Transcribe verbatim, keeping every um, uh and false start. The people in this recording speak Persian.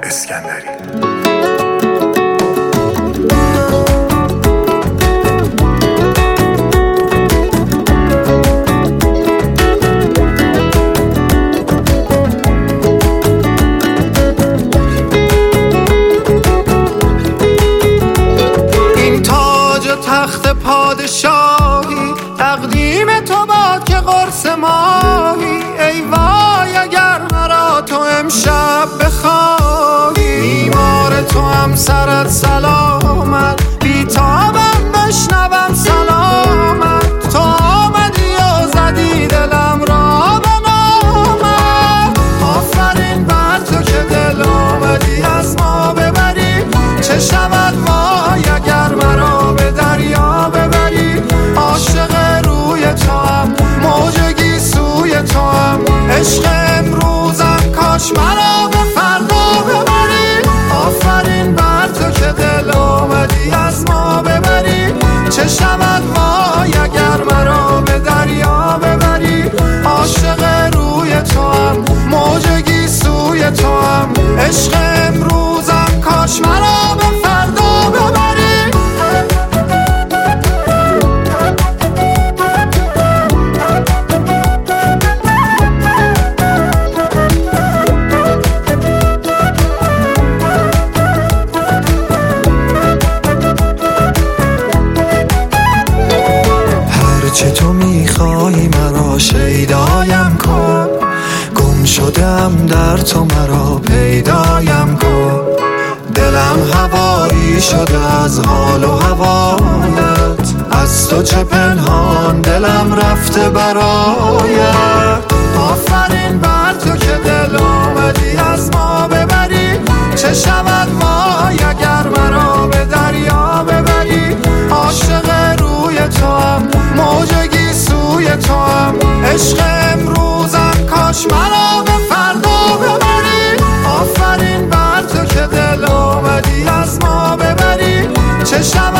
اسکندری. تخت پادشاهی تقدیم تو باد که قرص ماهی. ای وای اگر مرا تو امشب بخواهی، بیمار تو هم سرت سلامت، بیتابم بشنوم سلامت. تو آمدی و زدی دلم را به نامت. آفرین بر تو که دل آمدی از ما ببری. چه شود وای اگر مرا به دریا ببری. عاشق روی تو هم موج گیسوی تو هم، عشق امروزم کاش مرا به فردا ببری. آفرین بر تو که دل آمدی از ما ببری. چه شود وای اگر مرا به دریا ببری. عاشق روی تو هم موج گیسوی تو هم، عشق امروزم کاش مرا به فردا ببری. هرچه تو میخوای مرا شیدایم کن، گم شدم در تو مرا پیدایم کن. دلم هوایی شده از حال و هوایت، از تو چه پنهان دلم رفته برایت. آفرین بر تو که دل آمدی از ما ببری. چه شود وای اگر مرا به دریا ببری. عاشق روی تو هم موج گیسوی تو هم، عشق امروزم کاش مرا به فردا ببری. آفرین بر تو که دل آمدی از ما ببری. چه شود